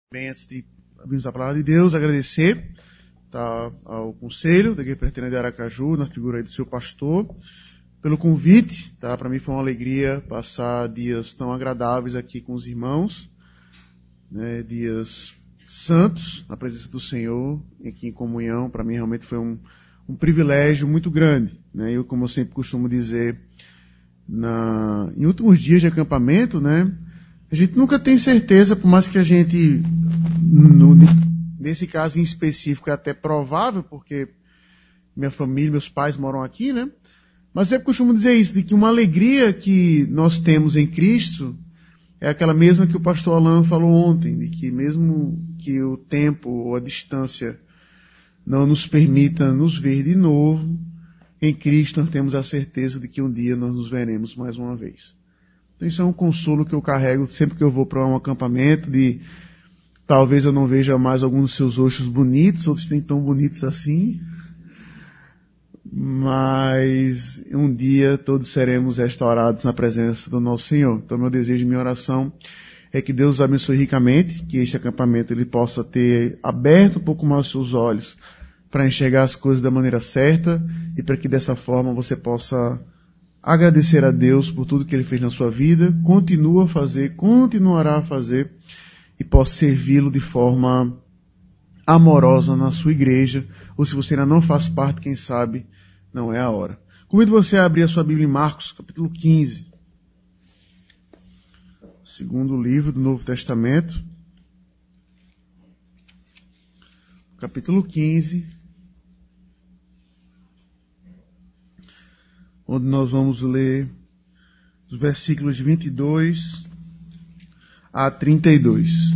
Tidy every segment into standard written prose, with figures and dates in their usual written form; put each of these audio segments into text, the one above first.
Bem, antes de abrirmos a palavra de Deus, agradecer ao Conselho da Igreja Presbiteriana de Aracaju, na figura aí do seu pastor, pelo convite. Para mim foi uma alegria passar dias tão agradáveis aqui com os irmãos, né, dias santos, na presença do Senhor, aqui em comunhão. Para mim realmente foi um privilégio muito grande. Né? Eu, como eu sempre costumo dizer, em últimos dias de acampamento, né, a gente nunca tem certeza, por mais que a gente, nesse caso em específico, é até provável, porque minha família, meus pais moram aqui, né? Mas eu sempre costumo dizer isso, de que uma alegria que nós temos em Cristo é aquela mesma que o pastor Alan falou ontem, de que mesmo que o tempo ou a distância não nos permita nos ver de novo, em Cristo nós temos a certeza de que um dia nós nos veremos mais uma vez. Então isso é um consolo que eu carrego sempre que eu vou para um acampamento, de talvez eu não veja mais alguns dos seus rostos bonitos, outros nem tão bonitos assim, mas um dia todos seremos restaurados na presença do nosso Senhor. Então meu desejo e minha oração é que Deus abençoe ricamente, que este acampamento ele possa ter aberto um pouco mais os seus olhos para enxergar as coisas da maneira certa e para que dessa forma você possa agradecer a Deus por tudo que Ele fez na sua vida, continua a fazer, continuará a fazer e possa servi-lo de forma amorosa na sua igreja, ou se você ainda não faz parte, quem sabe, não é a hora. Convido você a abrir a sua Bíblia em Marcos, capítulo 15. Segundo livro do Novo Testamento. Capítulo 15. Onde nós vamos ler os versículos de 22 a 32.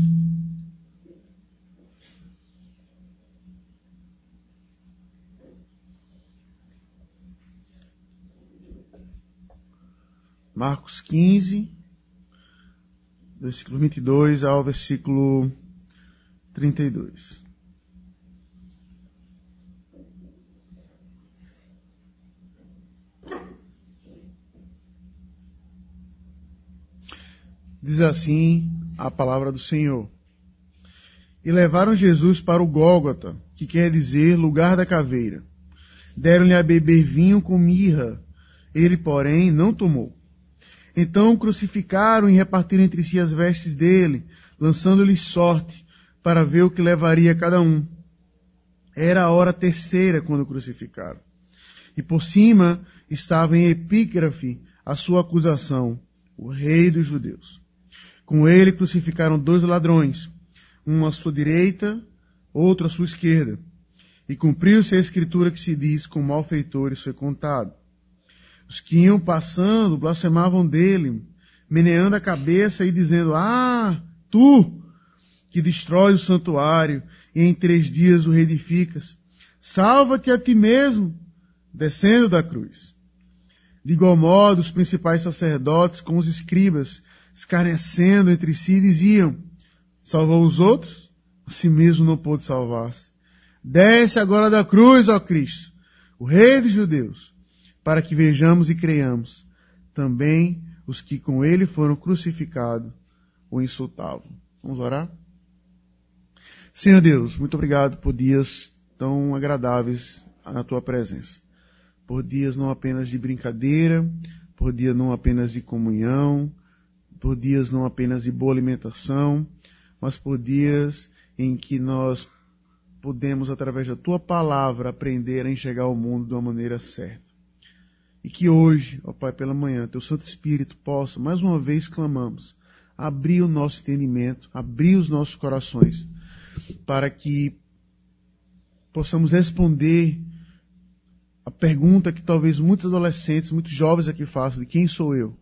Marcos 15, versículo 22 ao versículo 32. Diz assim a palavra do Senhor. E levaram Jesus para o Gólgota, que quer dizer lugar da caveira. Deram-lhe a beber vinho com mirra. Ele, porém, não tomou. Então crucificaram e repartiram entre si as vestes dele, lançando-lhe sorte, para ver o que levaria cada um. Era a hora terceira quando crucificaram. E por cima estava em epígrafe a sua acusação, o rei dos judeus. Com ele crucificaram 2 ladrões, um à sua direita, outro à sua esquerda. E cumpriu-se a escritura que se diz, com malfeitores foi contado. Os que iam passando blasfemavam dele, meneando a cabeça e dizendo, tu, que destróis o santuário e em 3 dias o reedificas, salva-te a ti mesmo, descendo da cruz. De igual modo, os principais sacerdotes com os escribas, escarnecendo entre si, diziam, salvou os outros? A si mesmo não pôde salvar-se. Desce agora da cruz, ó Cristo, o Rei dos judeus, para que vejamos e creiamos. Também os que com ele foram crucificados o insultavam. Vamos orar? Senhor Deus, muito obrigado por dias tão agradáveis na tua presença. Por dias não apenas de brincadeira, por dias não apenas de comunhão, por dias não apenas de boa alimentação, mas por dias em que nós podemos, através da tua palavra, aprender a enxergar o mundo de uma maneira certa. E que hoje, ó Pai, pela manhã, teu Santo Espírito possa, mais uma vez clamamos, abrir o nosso entendimento, abrir os nossos corações, para que possamos responder a pergunta que talvez muitos adolescentes, muitos jovens aqui façam, de quem sou eu?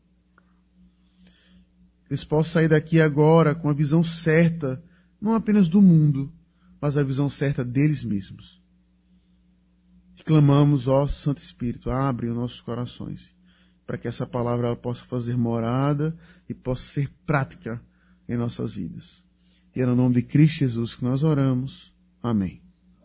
Eles possam sair daqui agora com a visão certa, não apenas do mundo, mas a visão certa deles mesmos. E clamamos, ó Santo Espírito, abre os nossos corações, para que essa palavra ela possa fazer morada e possa ser prática em nossas vidas. E é no nome de Cristo Jesus que nós oramos. Amém.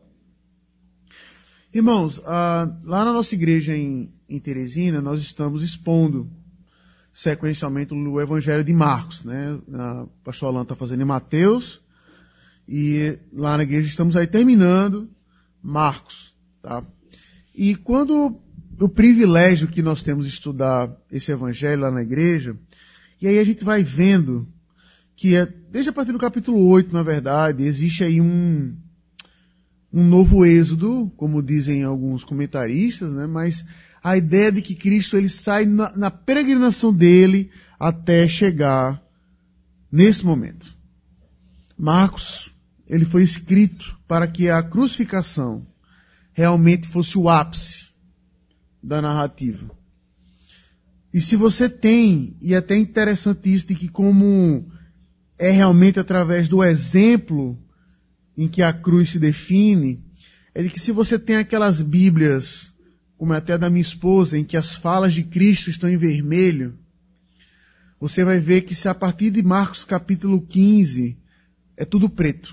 Irmãos, lá na nossa igreja em Teresina, nós estamos expondo sequencialmente o Evangelho de Marcos, né? O pastor Alan está fazendo em Mateus E lá na igreja estamos aí terminando Marcos, tá? E quando o privilégio que nós temos de estudar esse evangelho lá na igreja, e aí a gente vai vendo que desde a partir do capítulo 8, na verdade, existe aí um novo êxodo, como dizem alguns comentaristas, né? Mas a ideia de que Cristo ele sai na peregrinação dele até chegar nesse momento. Marcos, ele foi escrito para que a crucificação realmente fosse o ápice da narrativa. E se você tem, e é até interessante isso, de que como é realmente através do exemplo em que a cruz se define, é de que se você tem aquelas Bíblias, como é até da minha esposa, em que as falas de Cristo estão em vermelho, você vai ver que se a partir de Marcos capítulo 15, é tudo preto.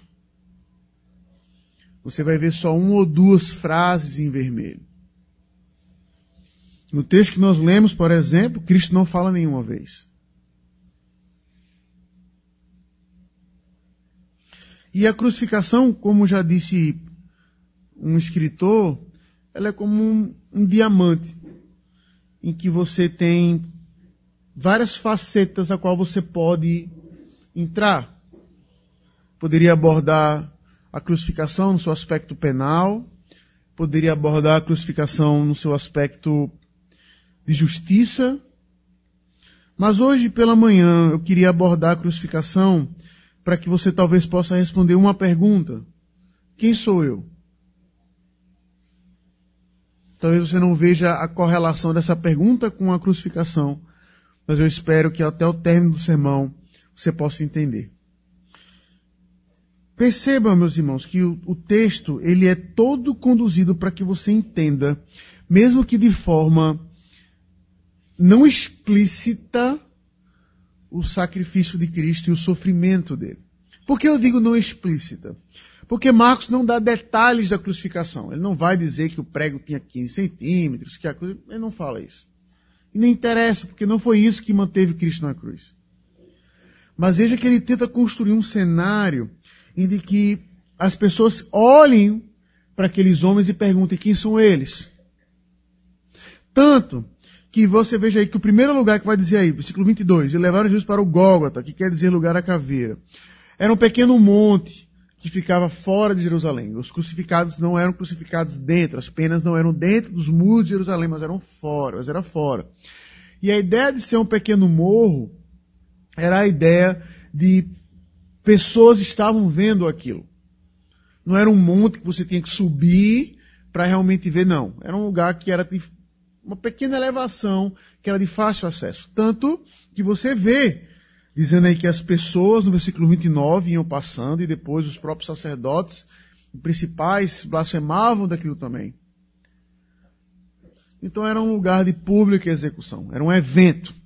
Você vai ver só uma ou duas frases em vermelho. No texto que nós lemos, por exemplo, Cristo não fala nenhuma vez. E a crucificação, como já disse um escritor, ela é como um diamante, em que você tem várias facetas a qual você pode entrar. Poderia abordar a crucificação no seu aspecto penal, poderia abordar a crucificação no seu aspecto de justiça, mas hoje pela manhã eu queria abordar a crucificação para que você talvez possa responder uma pergunta: quem sou eu? Talvez você não veja a correlação dessa pergunta com a crucificação, mas eu espero que até o término do sermão você possa entender. Perceba, meus irmãos, que o texto ele é todo conduzido para que você entenda, mesmo que de forma não explícita, o sacrifício de Cristo e o sofrimento dele. Por que eu digo não explícita? Porque Marcos não dá detalhes da crucificação. Ele não vai dizer que o prego tinha 15 centímetros, que a cruz... Ele não fala isso. E nem interessa, porque não foi isso que manteve Cristo na cruz. Mas veja que ele tenta construir um cenário em que as pessoas olhem para aqueles homens e perguntem quem são eles. Tanto que você veja aí que o primeiro lugar que vai dizer aí, versículo 22, e levaram Jesus para o Gólgota, que quer dizer lugar da caveira. Era um pequeno monte que ficava fora de Jerusalém. Os crucificados não eram crucificados dentro, as penas não eram dentro dos muros de Jerusalém, mas eram fora, mas era fora. E a ideia de ser um pequeno morro era a ideia de pessoas estavam vendo aquilo. Não era um monte que você tinha que subir para realmente ver, não. Era um lugar que era de uma pequena elevação, que era de fácil acesso. Tanto que você vê, dizendo aí que as pessoas, no versículo 29, iam passando, e depois os próprios sacerdotes principais blasfemavam daquilo também. Então era um lugar de pública execução, era um evento.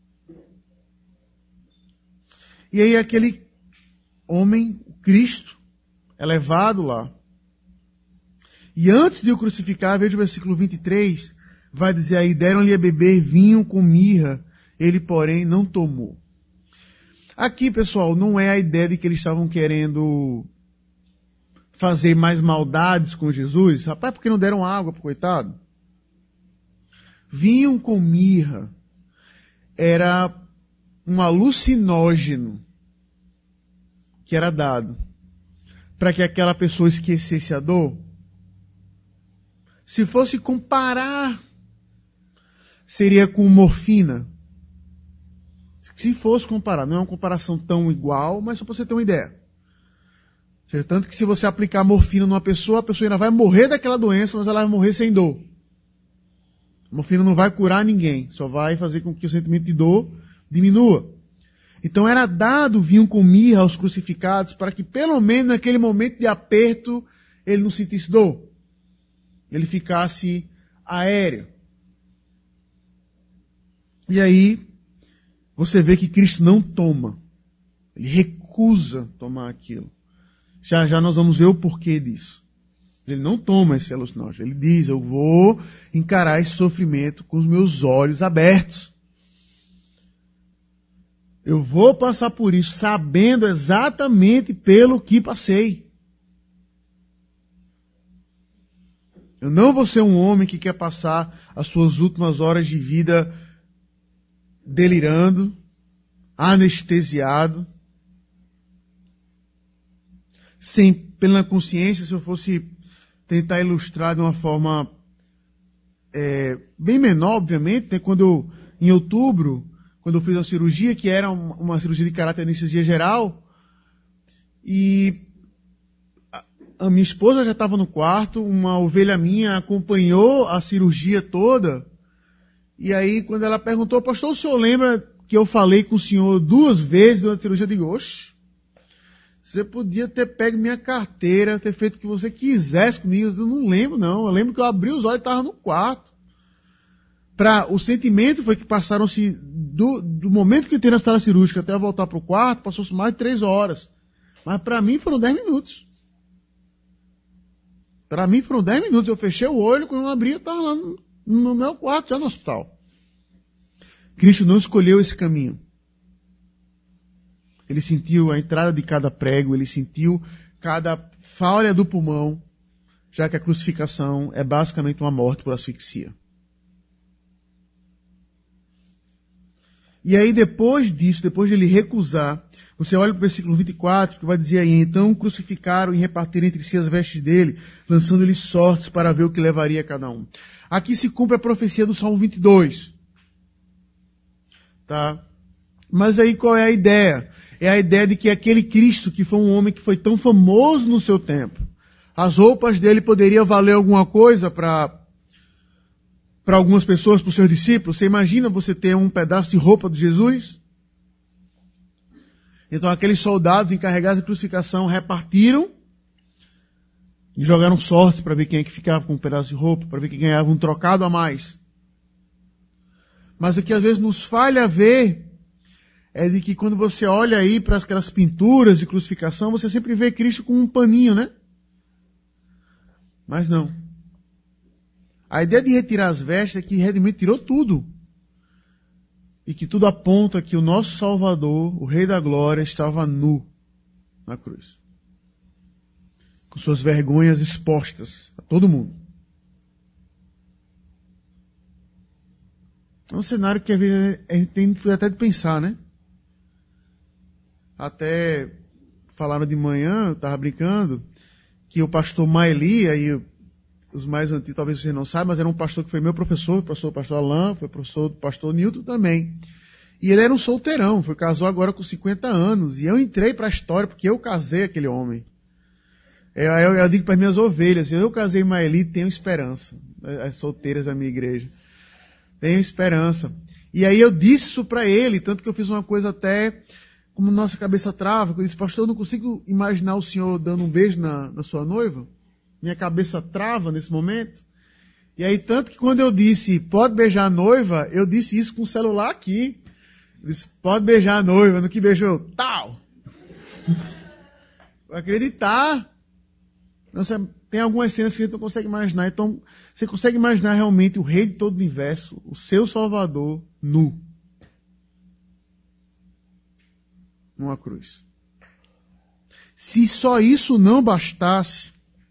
E aí aquele homem, Cristo, é levado lá. E antes de o crucificar, veja o versículo 23, vai dizer aí, deram-lhe a beber vinho com mirra, ele, porém, não tomou. Aqui, pessoal, não é a ideia de que eles estavam querendo fazer mais maldades com Jesus. Rapaz, por que não deram água pro coitado? Vinho com mirra era um alucinógeno que era dado para que aquela pessoa esquecesse a dor. Se fosse comparar, seria com morfina. Se fosse comparar, não é uma comparação tão igual, mas só para você ter uma ideia. Tanto que se você aplicar morfina numa pessoa, a pessoa ainda vai morrer daquela doença, mas ela vai morrer sem dor. A morfina não vai curar ninguém, só vai fazer com que o sentimento de dor diminua. Então era dado vinho com mirra aos crucificados para que pelo menos naquele momento de aperto ele não sentisse dor. Ele ficasse aéreo. E aí você vê que Cristo não toma. Ele recusa tomar aquilo. Já já nós vamos ver o porquê disso. Ele não toma esse alucinógeno. Ele diz, eu vou encarar esse sofrimento com os meus olhos abertos. Eu vou passar por isso sabendo exatamente pelo que passei. Eu não vou ser um homem que quer passar as suas últimas horas de vida delirando, anestesiado, sem plena consciência. Se eu fosse tentar ilustrar de uma forma bem menor, obviamente, né? Em outubro, quando eu fiz uma cirurgia, que era uma cirurgia de caráter anestesia geral, e a minha esposa já estava no quarto, uma ovelha minha acompanhou a cirurgia toda, e aí quando ela perguntou, pastor, o senhor lembra que eu falei com o senhor 2 vezes durante a cirurgia? Eu digo, oxe, você podia ter pego minha carteira, ter feito o que você quisesse comigo. Eu não lembro, não. Eu lembro que eu abri os olhos e estava no quarto. O sentimento foi que passaram-se, do momento que eu entrei na sala cirúrgica até eu voltar para o quarto, passou-se mais de 3 horas. Mas para mim foram 10 minutos. Para mim foram 10 minutos. Eu fechei o olho, quando eu abri, eu estava lá no meu quarto, já no hospital. Cristo não escolheu esse caminho. Ele sentiu a entrada de cada prego, ele sentiu cada falha do pulmão, já que a crucificação é basicamente uma morte por asfixia. E aí depois disso, depois de ele recusar, você olha para o versículo 24, que vai dizer aí, então crucificaram e repartiram entre si as vestes dele, lançando-lhe sortes para ver o que levaria a cada um. Aqui se cumpre a profecia do Salmo 22. Tá? Mas aí qual é a ideia? É a ideia de que aquele Cristo, que foi um homem que foi tão famoso no seu tempo, as roupas dele poderiam valer alguma coisa para algumas pessoas, para os seus discípulos. Você imagina você ter um pedaço de roupa de Jesus? Então aqueles soldados encarregados de crucificação repartiram e jogaram sortes para ver quem é que ficava com um pedaço de roupa, para ver quem ganhava um trocado a mais. Mas o que às vezes nos falha ver é de que quando você olha aí para aquelas pinturas de crucificação, você sempre vê Cristo com um paninho, né? Mas não. A ideia de retirar as vestes é que realmente tirou tudo. E que tudo aponta que o nosso Salvador, o Rei da Glória, estava nu na cruz. Com suas vergonhas expostas a todo mundo. É um cenário que às vezes a gente tem até de pensar, né? Até falaram de manhã, eu estava brincando, que o pastor Maeli, aí os mais antigos talvez vocês não saibam, mas era um pastor que foi meu professor, o pastor Alain, foi professor do pastor Nilton também. E ele era um solteirão, casou agora com 50 anos. E eu entrei para a história porque eu casei aquele homem. Eu digo para as minhas ovelhas, eu casei Maeli, tenho esperança. As solteiras da minha igreja. Tenho esperança. E aí eu disse isso para ele, tanto que eu fiz uma coisa até como nossa cabeça trava. Eu disse, pastor, eu não consigo imaginar o senhor dando um beijo na sua noiva. Minha cabeça trava nesse momento. E aí, tanto que quando eu disse, pode beijar a noiva, eu disse isso com o celular aqui. Eu disse, pode beijar a noiva. No que beijou, tal. Vou acreditar. Então, tem algumas cenas que a gente não consegue imaginar. Então, você consegue imaginar realmente o Rei de todo o universo, o seu Salvador, nu. Numa cruz. Se só isso não bastasse,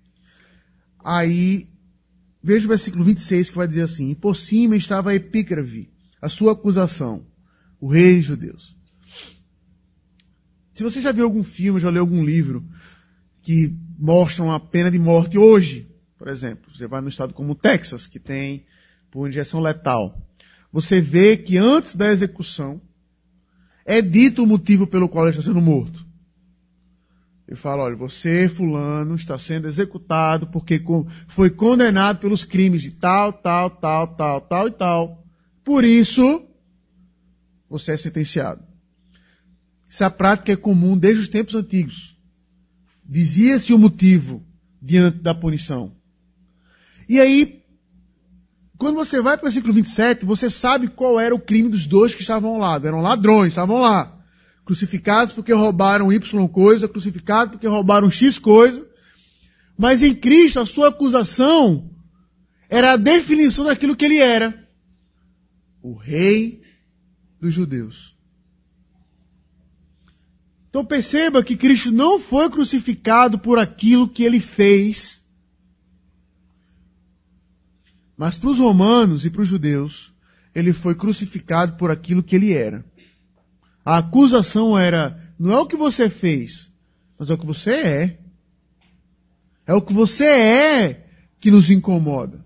aí, veja o versículo 26 que vai dizer assim, e por cima estava a epígrafe, a sua acusação, o rei dos judeus. Se você já viu algum filme, já leu algum livro que mostram a pena de morte hoje, por exemplo, você vai no estado como o Texas, que tem por injeção letal, você vê que antes da execução, é dito o motivo pelo qual ele está sendo morto. Ele fala, olha, você, fulano, está sendo executado porque foi condenado pelos crimes de tal, tal, tal, tal, tal e tal. Por isso, você é sentenciado. Essa prática é comum desde os tempos antigos. Dizia-se o motivo diante da punição. E aí, quando você vai para o versículo 27, você sabe qual era o crime dos dois que estavam ao lado. Eram ladrões, estavam lá. Crucificados porque roubaram Y coisa, crucificados porque roubaram X coisa. Mas em Cristo, a sua acusação era a definição daquilo que ele era. O Rei dos judeus. Então perceba que Cristo não foi crucificado por aquilo que ele fez, mas para os romanos e para os judeus, ele foi crucificado por aquilo que ele era. A acusação era, não é o que você fez, mas é o que você é. É o que você é que nos incomoda.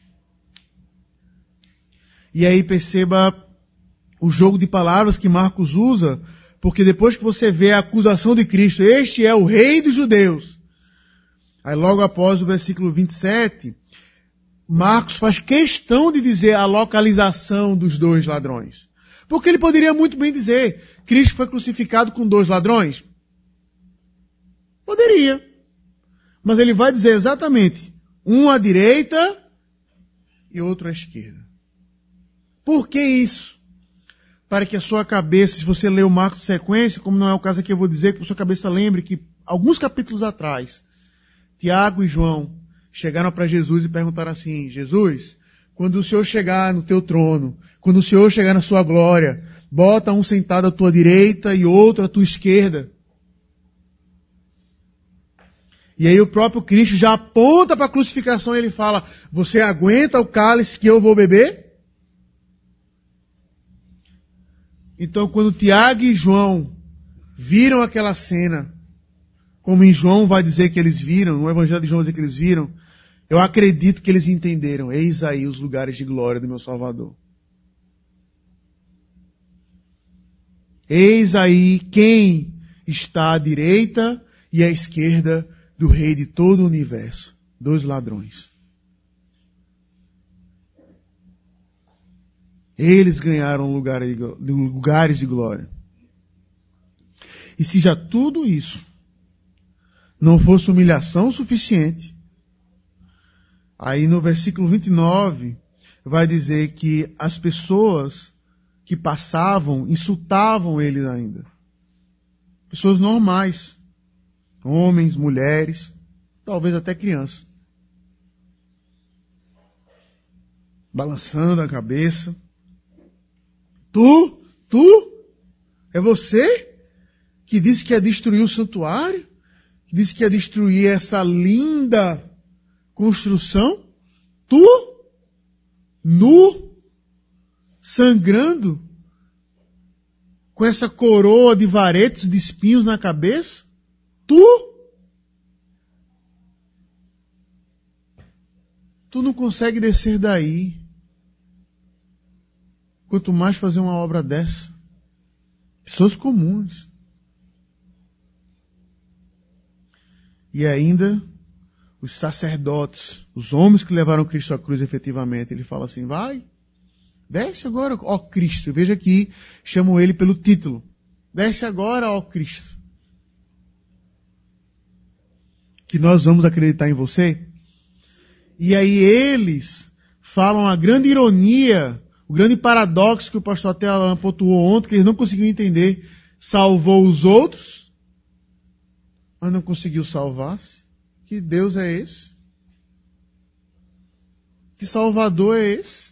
E aí perceba o jogo de palavras que Marcos usa, porque depois que você vê a acusação de Cristo, este é o rei dos judeus. Aí logo após o versículo 27, Marcos faz questão de dizer a localização dos dois ladrões. Porque ele poderia muito bem dizer, Cristo foi crucificado com 2 ladrões. Poderia. Mas ele vai dizer exatamente, um à direita e outro à esquerda. Por que isso? Para que a sua cabeça, se você ler o Marcos de sequência, como não é o caso aqui, eu vou dizer que a sua cabeça lembre que alguns capítulos atrás, Tiago e João chegaram para Jesus e perguntaram assim, Jesus, quando o Senhor chegar no teu trono, quando o Senhor chegar na sua glória, bota um sentado à tua direita e outro à tua esquerda. E aí o próprio Cristo já aponta para a crucificação e ele fala, você aguenta o cálice que eu vou beber? Então quando Tiago e João viram aquela cena, como em João vai dizer que eles viram, no Evangelho de João vai dizer que eles viram, eu acredito que eles entenderam, eis aí os lugares de glória do meu Salvador. Eis aí quem está à direita e à esquerda do Rei de todo o universo, 2 ladrões. Eles ganharam lugares de glória. E se já tudo isso não fosse humilhação suficiente, aí no versículo 29 vai dizer que as pessoas que passavam insultavam eles ainda. Pessoas normais. Homens, mulheres, talvez até crianças. Balançando a cabeça. Tu, é você que disse que ia destruir o santuário? Que disse que ia destruir essa linda construção? Tu, nu, sangrando, com essa coroa de varetes, de espinhos na cabeça? Tu não consegue descer daí. Quanto mais fazer uma obra dessa. Pessoas comuns. E ainda, os sacerdotes, os homens que levaram Cristo à cruz efetivamente, ele fala assim, vai, desce agora, ó Cristo. Veja aqui, chamam ele pelo título. Desce agora, ó Cristo. Que nós vamos acreditar em você. E aí eles falam a grande ironia, o grande paradoxo que o pastor até Alan pontuou ontem, que eles não conseguiam entender. Salvou os outros, mas não conseguiu salvar-se. Que Deus é esse? Que Salvador é esse?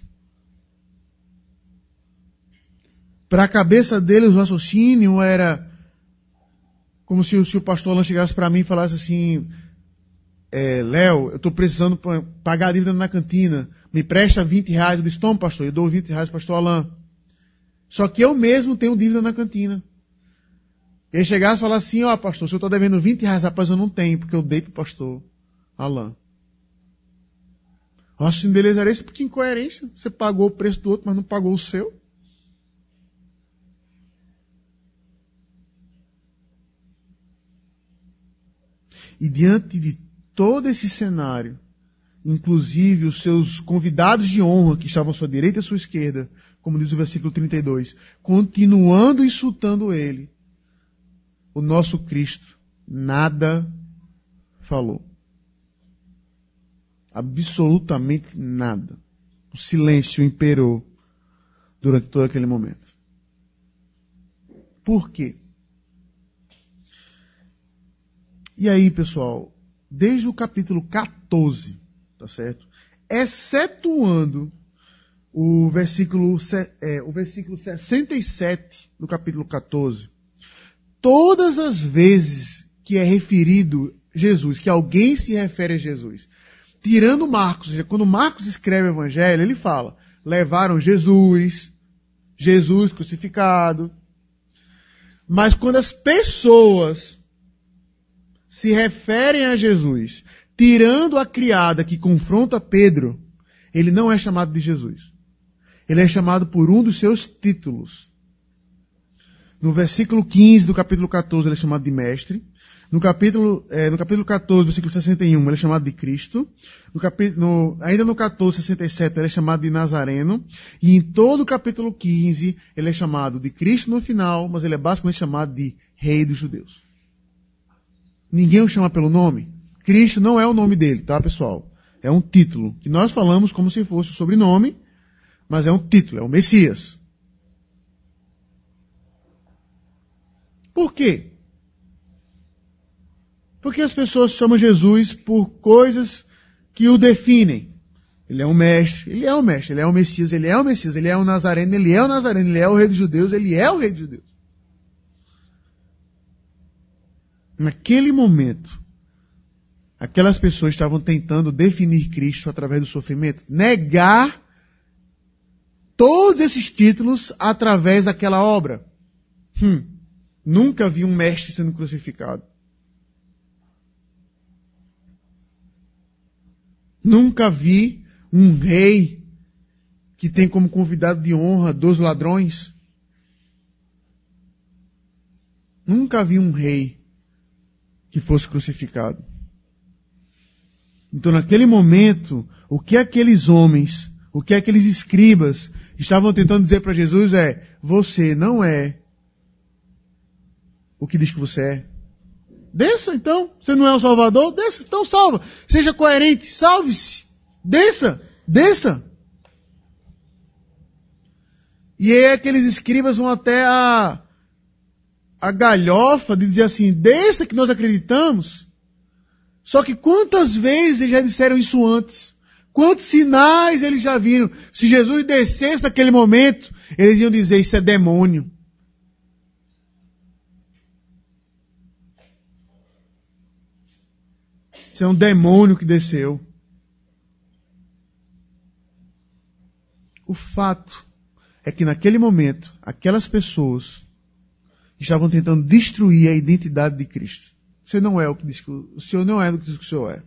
Para a cabeça deles o raciocínio era como se o pastor Alan chegasse para mim e falasse assim, Léo, eu estou precisando pagar a dívida na cantina, me presta R$20. Eu disse, toma pastor, eu dou R$20 pastor Alan. Só que eu mesmo tenho dívida na cantina. Ele chegasse e falasse assim, ó pastor, se eu estou devendo R$20, rapaz, eu não tenho, porque eu dei para o pastor Alan. O raciocínio deles era esse, porque incoerência, você pagou o preço do outro, mas não pagou o seu. E diante de todo esse cenário, inclusive os seus convidados de honra, que estavam à sua direita e à sua esquerda, como diz o versículo 32, continuando insultando ele, o nosso Cristo nada falou. Absolutamente nada. O silêncio imperou durante todo aquele momento. Por quê? E aí, pessoal, desde o capítulo 14, tá certo? Excetuando o versículo 67 do capítulo 14, todas as vezes que é referido Jesus, que alguém se refere a Jesus, tirando Marcos, ou seja, quando Marcos escreve o Evangelho, ele fala, levaram Jesus crucificado. Mas quando as pessoas se referem a Jesus, tirando a criada que confronta Pedro, ele não é chamado de Jesus. Ele é chamado por um dos seus títulos. No versículo 15 do capítulo 14, ele é chamado de mestre. No capítulo 14, versículo 61, ele é chamado de Cristo. Ainda no 14, 67, ele é chamado de Nazareno. E em todo o capítulo 15, ele é chamado de Cristo no final, mas ele é basicamente chamado de Rei dos Judeus. Ninguém o chama pelo nome. Cristo não é o nome dele, tá, pessoal? É um título, que nós falamos como se fosse o sobrenome, mas é um título, é o Messias. Por quê? Porque as pessoas chamam Jesus por coisas que o definem. Ele é um mestre, ele é um mestre, ele é o Messias, ele é o Messias, ele é o Nazareno, ele é o Nazareno, ele é o Rei dos Judeus, ele é o Rei dos Judeus. Naquele momento, aquelas pessoas estavam tentando definir Cristo através do sofrimento, negar todos esses títulos através daquela obra. Nunca vi um mestre sendo crucificado. Nunca vi um rei que tem como convidado de honra 2 ladrões. Nunca vi um rei que fosse crucificado. Então, naquele momento, o que aqueles homens, o que aqueles escribas estavam tentando dizer para Jesus é: você não é o que diz que você é. Desça, então. Você não é o Salvador? Desça, então salva. Seja coerente, salve-se. Desça, desça. E aí aqueles escribas vão até a galhofa de dizer assim: desça que nós acreditamos. Só que quantas vezes eles já disseram isso antes? Quantos sinais eles já viram? Se Jesus descesse naquele momento, eles iam dizer: isso é demônio. Isso é um demônio que desceu. O fato é que naquele momento, aquelas pessoas estavam tentando destruir a identidade de Cristo. Você não é o que diz que o Senhor não é o que diz que o Senhor é.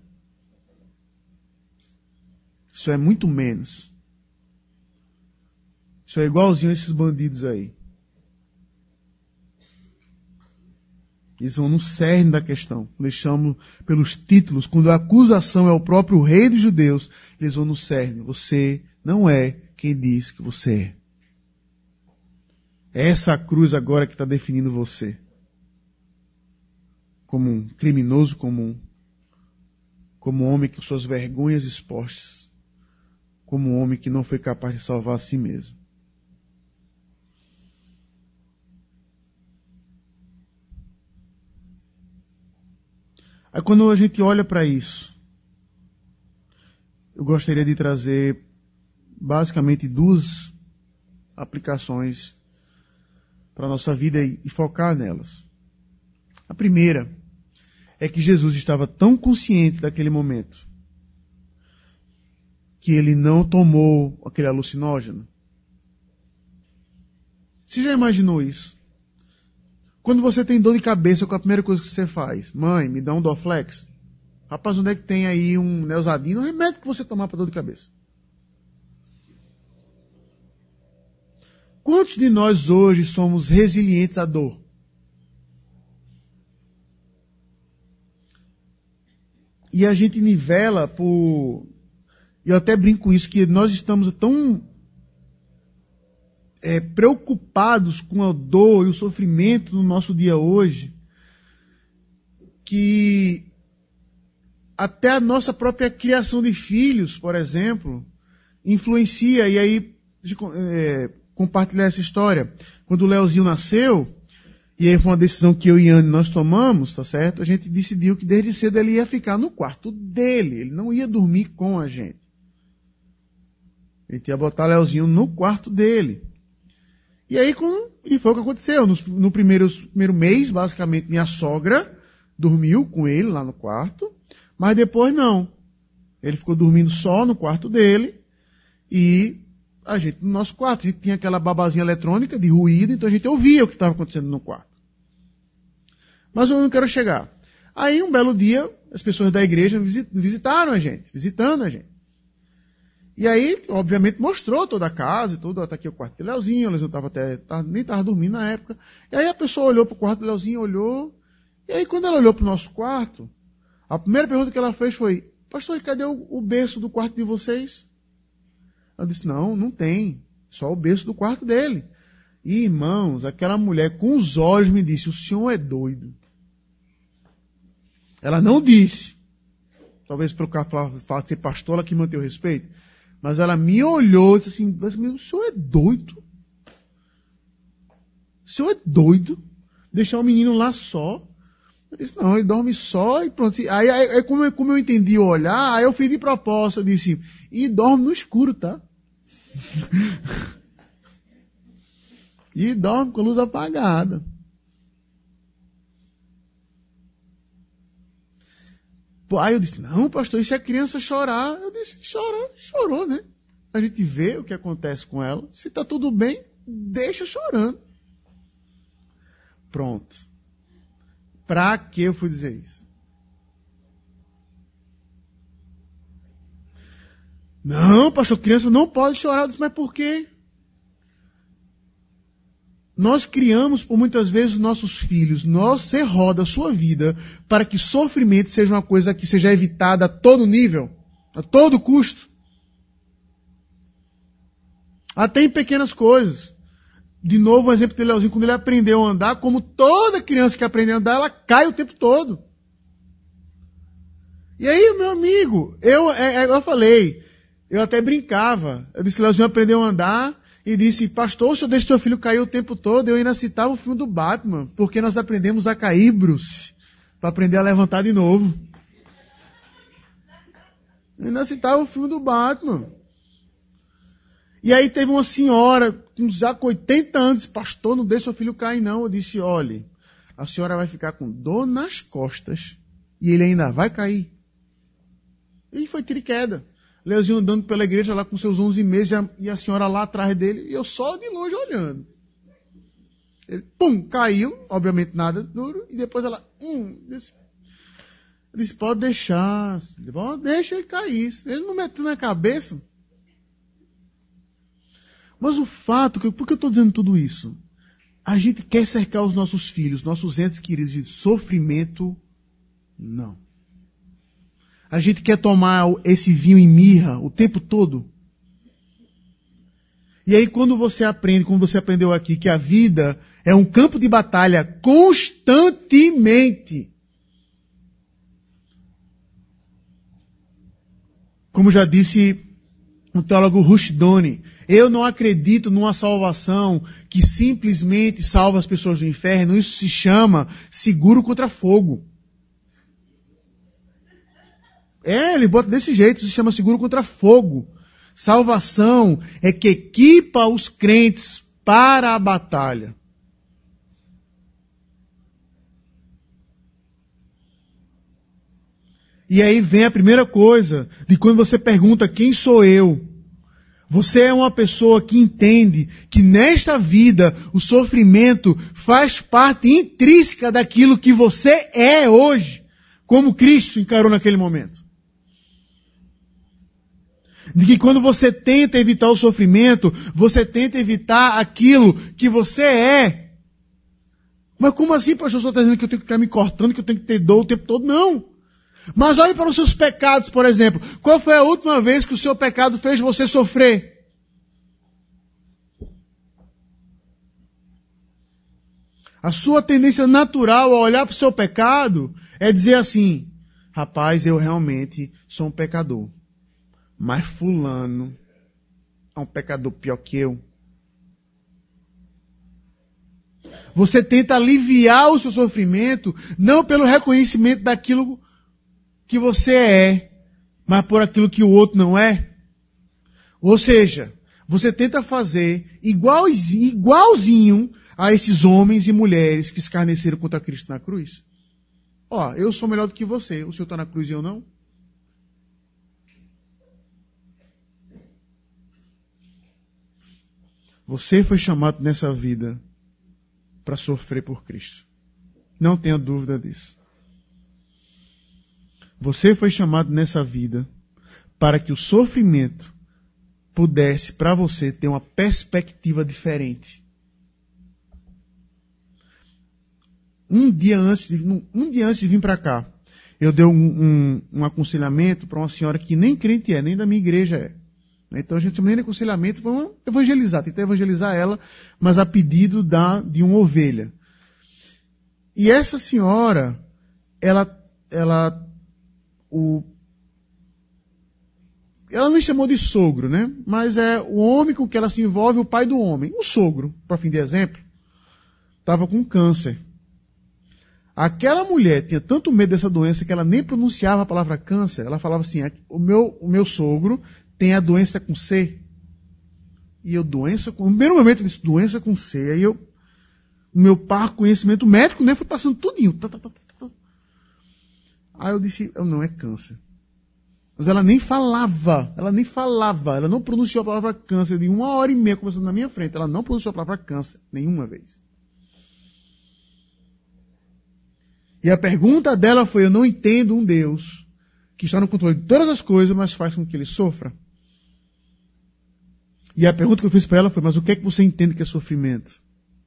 Isso é muito menos. Isso é igualzinho a esses bandidos aí. Eles vão no cerne da questão. Eles chamam pelos títulos. Quando a acusação é o próprio rei dos judeus, eles vão no cerne. Você não é quem diz que você é. É essa cruz agora que está definindo você. Como um criminoso comum. Como um homem com suas vergonhas expostas. Como um homem que não foi capaz de salvar a si mesmo. Aí quando a gente olha para isso, eu gostaria de trazer basicamente 2 aplicações para a nossa vida e focar nelas. A primeira é que Jesus estava tão consciente daquele momento que ele não tomou aquele alucinógeno. Você já imaginou isso? Quando você tem dor de cabeça, qual é a primeira coisa que você faz? Mãe, me dá um Dorflex. Rapaz, onde é que tem aí um Neosadino? Um remédio que você tomar para dor de cabeça. Quantos de nós hoje somos resilientes à dor? E a gente nivela por... Eu até brinco com isso, que nós estamos tão preocupados com a dor e o sofrimento no nosso dia hoje, que até a nossa própria criação de filhos, por exemplo, influencia. E aí, compartilhar essa história. Quando o Leozinho nasceu, e aí foi uma decisão que eu e Anne nós tomamos, tá certo? A gente decidiu que desde cedo ele ia ficar no quarto dele, ele não ia dormir com a gente. A gente ia botar Leozinho no quarto dele. E aí, e foi o que aconteceu. No primeiro mês, basicamente, minha sogra dormiu com ele lá no quarto, mas depois não. Ele ficou dormindo só no quarto dele e a gente no nosso quarto. A gente tinha aquela babazinha eletrônica de ruído, então a gente ouvia o que estava acontecendo no quarto. Mas eu não quero chegar. Aí, um belo dia, as pessoas da igreja visitando a gente. E aí, obviamente, mostrou toda a casa e tudo. Tá aqui o quarto de Leozinho, eles não nem estava dormindo na época. E aí a pessoa olhou para o quarto de Leozinho, olhou. E aí, quando ela olhou para o nosso quarto, a primeira pergunta que ela fez foi: pastor, e cadê o berço do quarto de vocês? Eu disse: não tem. Só o berço do quarto dele. E, irmãos, aquela mulher com os olhos me disse: o senhor é doido. Ela não disse. Talvez pelo fato de ser pastor, ela que manteve o respeito. Mas ela me olhou e disse assim: o senhor é doido? O senhor é doido? Deixar o menino lá só? Eu disse: não, ele dorme só e pronto. Aí como eu entendi o olhar, aí eu fiz de propósito. Eu disse: e dorme no escuro, tá? E dorme com a luz apagada. Aí eu disse: não, pastor, e se a criança chorar? Eu disse: chorou, né? A gente vê o que acontece com ela. Se está tudo bem, deixa chorando. Pronto. Para que eu fui dizer isso? Não, pastor, criança não pode chorar. Eu disse: mas por quê? Nós criamos, por muitas vezes, nossos filhos. Você roda a sua vida para que sofrimento seja uma coisa que seja evitada a todo nível, a todo custo. Até em pequenas coisas. De novo, o exemplo de Leozinho, quando ele aprendeu a andar, como toda criança que aprende a andar, ela cai o tempo todo. E aí, meu amigo, eu falei, eu até brincava. Eu disse: Leozinho aprendeu a andar. E disse: pastor, o senhor deixa seu filho cair o tempo todo? Eu ainda citava o filme do Batman, porque nós aprendemos a cair, Bruce, para aprender a levantar de novo. Eu ainda citava o filme do Batman. E aí teve uma senhora, já com 80 anos: pastor, não deixa seu filho cair não. Eu disse: olhe, a senhora vai ficar com dor nas costas e ele ainda vai cair. E foi tiro e queda. Leozinho andando pela igreja lá com seus 11 meses e a senhora lá atrás dele, e eu só de longe olhando. Ele, pum, caiu, obviamente nada duro, e depois ela, disse: pode deixar, deixa ele cair. Ele não meteu na cabeça. Mas o fato, por que eu estou dizendo tudo isso? A gente quer cercar os nossos filhos, nossos entes queridos de sofrimento? Não. A gente quer tomar esse vinho em mirra o tempo todo. E aí como você aprendeu aqui, que a vida é um campo de batalha constantemente. Como já disse o teólogo Rushduni, eu não acredito numa salvação que simplesmente salva as pessoas do inferno. Isso se chama seguro contra fogo. Ele bota desse jeito, se chama seguro contra fogo. Salvação é que equipa os crentes para a batalha. E aí vem a primeira coisa, de quando você pergunta: quem sou eu? Você é uma pessoa que entende que nesta vida o sofrimento faz parte intrínseca daquilo que você é hoje, como Cristo encarou naquele momento. De que quando você tenta evitar o sofrimento, você tenta evitar aquilo que você é. Mas como assim, pastor, o senhor está dizendo que eu tenho que ficar me cortando, que eu tenho que ter dor o tempo todo? Não. Mas olhe para os seus pecados, por exemplo. Qual foi a última vez que o seu pecado fez você sofrer? A sua tendência natural ao olhar para o seu pecado é dizer assim: rapaz, eu realmente sou um pecador. Mas fulano é um pecador pior que eu. Você tenta aliviar o seu sofrimento, não pelo reconhecimento daquilo que você é, mas por aquilo que o outro não é. Ou seja, você tenta fazer igualzinho a esses homens e mulheres que escarneceram contra Cristo na cruz. Ó, eu sou melhor do que você, o senhor está na cruz e eu não? Você foi chamado nessa vida para sofrer por Cristo. Não tenha dúvida disso. Você foi chamado nessa vida para que o sofrimento pudesse, para você, ter uma perspectiva diferente. Um dia antes de vir para cá, eu dei um aconselhamento para uma senhora que nem crente é, nem da minha igreja é. Então a gente chama nem de aconselhamento, vamos evangelizar, tentar evangelizar ela, mas a pedido de uma ovelha. E essa senhora, ela não chamou de sogro, né? Mas é o homem com que ela se envolve, o pai do homem. O sogro, para fim de exemplo, estava com câncer. Aquela mulher tinha tanto medo dessa doença que ela nem pronunciava a palavra câncer. Ela falava assim, o meu sogro tem a doença com C. E eu, no primeiro momento eu disse, doença com C. Aí o meu par conhecimento médico, né, foi passando tudinho. Aí eu disse, não, é câncer. Mas ela nem falava, ela não pronunciou a palavra câncer de 1h30 conversando na minha frente. Ela não pronunciou a palavra câncer nenhuma vez. E a pergunta dela foi, eu não entendo um Deus que está no controle de todas as coisas, mas faz com que ele sofra. E a pergunta que eu fiz para ela foi, mas o que é que você entende que é sofrimento?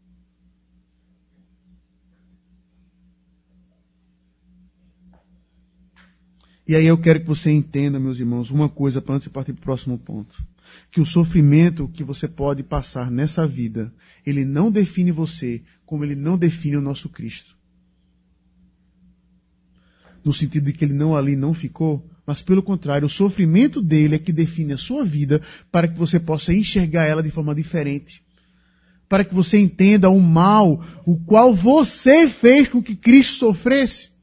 E aí eu quero que você entenda, meus irmãos, uma coisa para antes de partir para o próximo ponto. Que o sofrimento que você pode passar nessa vida, ele não define você, como ele não define o nosso Cristo. No sentido de que ele não ficou, mas pelo contrário, o sofrimento dele é que define a sua vida para que você possa enxergar ela de forma diferente. Para que você entenda o mal, o qual você fez com que Cristo sofresse.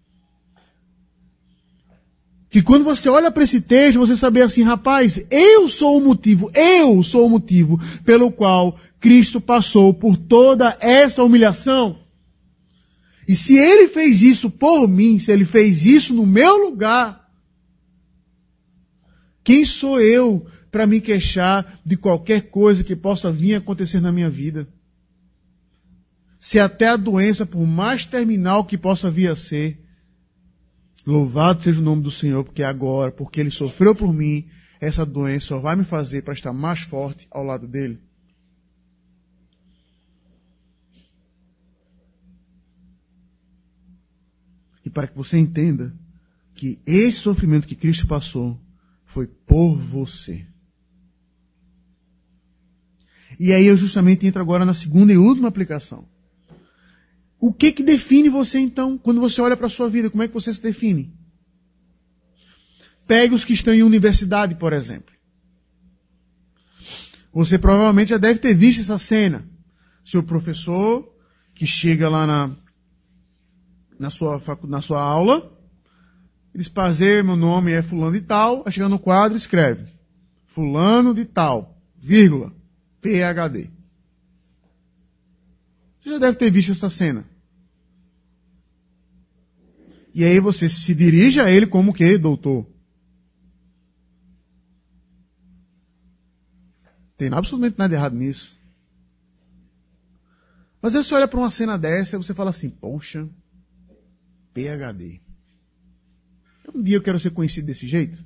Que quando você olha para esse texto, você sabe assim, rapaz, eu sou o motivo pelo qual Cristo passou por toda essa humilhação. E se ele fez isso por mim, se ele fez isso no meu lugar, quem sou eu para me queixar de qualquer coisa que possa vir a acontecer na minha vida? Se até a doença, por mais terminal que possa vir a ser, louvado seja o nome do Senhor, porque agora, porque ele sofreu por mim, essa doença só vai me fazer para estar mais forte ao lado dele. E para que você entenda que esse sofrimento que Cristo passou foi por você. E aí eu justamente entro agora na segunda e última aplicação. O que define você então, quando você olha para a sua vida, como é que você se define? Pegue os que estão em universidade, por exemplo. Você provavelmente já deve ter visto essa cena. Seu professor, que chega lá na sua aula, ele diz, prazer, meu nome é fulano de tal, aí chega no quadro e escreve, fulano de tal, vírgula, PhD. Você já deve ter visto essa cena. E aí você se dirige a ele como que, doutor? Tem absolutamente nada errado nisso. Mas aí você olha para uma cena dessa e você fala assim, poxa, PhD. Um dia eu quero ser conhecido desse jeito.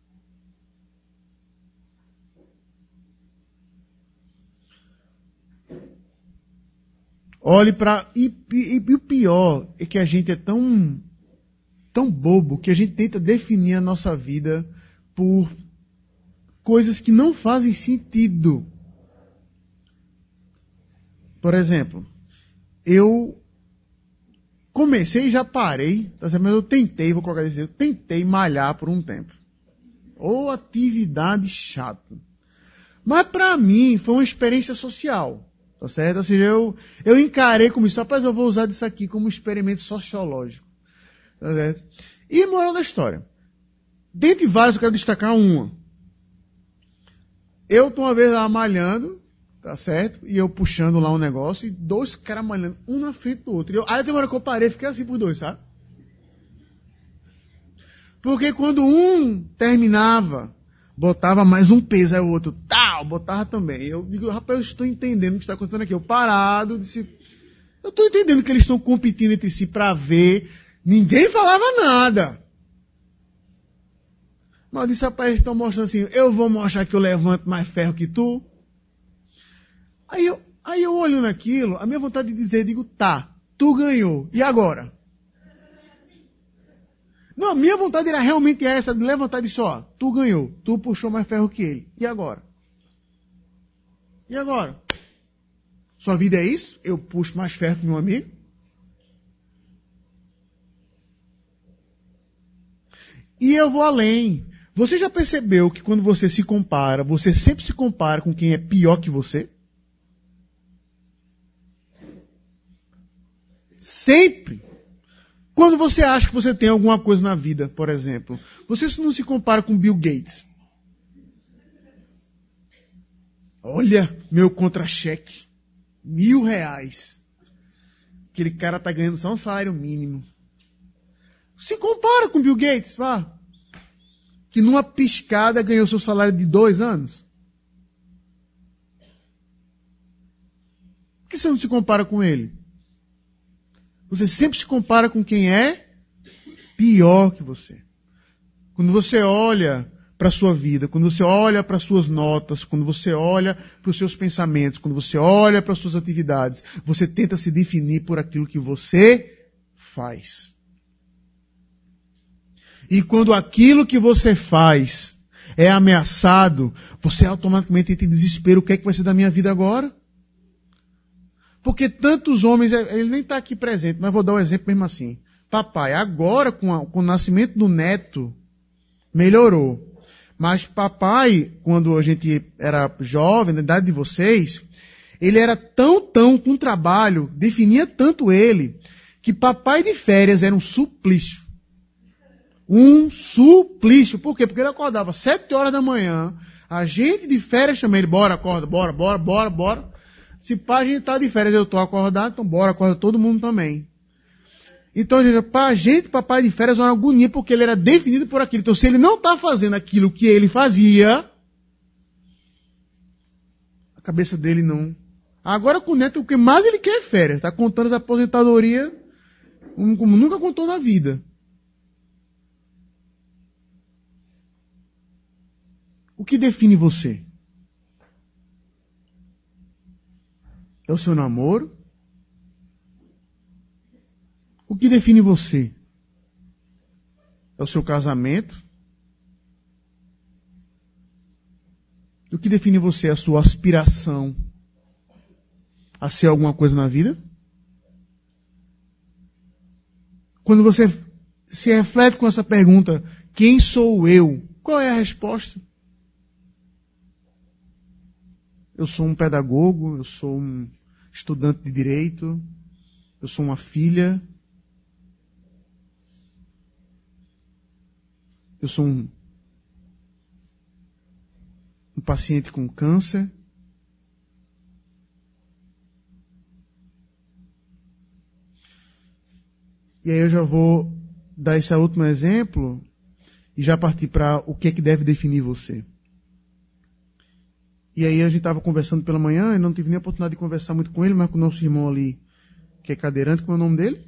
Olhe para... E o pior é que a gente é tão bobo que a gente tenta definir a nossa vida por coisas que não fazem sentido. Por exemplo, eu comecei e já parei, tá certo? Mas eu tentei malhar por um tempo. Ou atividade chata. Mas para mim foi uma experiência social, tá certo? Ou seja, eu encarei como isso, rapaz, eu vou usar disso aqui como um experimento sociológico, tá certo? E moral da história. Dentre várias eu quero destacar uma. Eu tô uma vez lá malhando, tá certo? E eu puxando lá um negócio e 2 caras malhando, um na frente do outro. Aí tem uma hora que eu parei e fiquei assim por 2, sabe? Porque quando um terminava, botava mais um peso, aí o outro, tal, botava também. Eu digo, rapaz, eu estou entendendo o que está acontecendo aqui. Eu parado, disse, eu estou entendendo que eles estão competindo entre si para ver. Ninguém falava nada. Mas eu disse, rapaz, eles estão mostrando assim, eu vou mostrar que eu levanto mais ferro que tu. Aí eu olho naquilo, a minha vontade de dizer, digo, tá, tu ganhou. E agora? Não, a minha vontade era realmente essa, de levantar e dizer, ó, tu ganhou, tu puxou mais ferro que ele. E agora? E agora? Sua vida é isso? Eu puxo mais ferro que meu amigo? E eu vou além. Você já percebeu que quando você se compara, você sempre se compara com quem é pior que você? Sempre. Quando você acha que você tem alguma coisa na vida, por exemplo, você não se compara com Bill Gates. Olha, meu contra-cheque. R$1.000. Aquele cara está ganhando só um salário mínimo. Se compara com Bill Gates, vá. Que numa piscada ganhou seu salário de 2 anos. Por que você não se compara com ele? Você sempre se compara com quem é pior que você. Quando você olha para a sua vida, quando você olha para as suas notas, quando você olha para os seus pensamentos, quando você olha para as suas atividades, você tenta se definir por aquilo que você faz. E quando aquilo que você faz é ameaçado, você automaticamente entra em desespero. O que é que vai ser da minha vida agora? Porque tantos homens, ele nem está aqui presente, mas vou dar um exemplo mesmo assim. Papai, agora com o nascimento do neto, melhorou. Mas papai, quando a gente era jovem, na idade de vocês, ele era tão com trabalho, definia tanto ele, que papai de férias era um suplício. Um suplício. Por quê? Porque ele acordava 7 horas da manhã, a gente de férias também, ele, bora, acorda, bora. Se pá, a gente tá de férias, eu tô acordado, então bora, acorda todo mundo também. Então, pra gente, papai de férias, era uma agonia, porque ele era definido por aquilo. Então, se ele não tá fazendo aquilo que ele fazia, a cabeça dele não. Agora, com o neto, o que mais ele quer é férias. Tá contando as aposentadorias como nunca contou na vida. O que define você? É o seu namoro? O que define você? É o seu casamento? O que define você é a sua aspiração a ser alguma coisa na vida? Quando você se reflete com essa pergunta, quem sou eu? Qual é a resposta? Eu sou um pedagogo, eu sou um estudante de direito, eu sou uma filha, eu sou um paciente com câncer. E aí eu já vou dar esse último exemplo e já partir para o que é que deve definir você. E aí a gente estava conversando pela manhã, e não tive nem a oportunidade de conversar muito com ele, mas com o nosso irmão ali, que é cadeirante, como é o nome dele?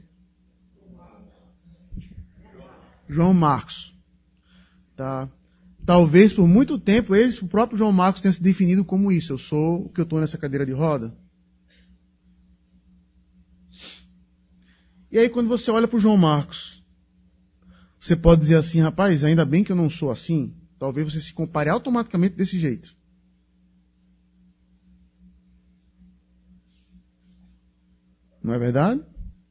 João Marcos. Tá? Talvez por muito tempo o próprio João Marcos tenha se definido como isso. Eu sou o que eu estou nessa cadeira de roda. E aí quando você olha para o João Marcos, você pode dizer assim, rapaz, ainda bem que eu não sou assim. Talvez você se compare automaticamente desse jeito. Não é verdade?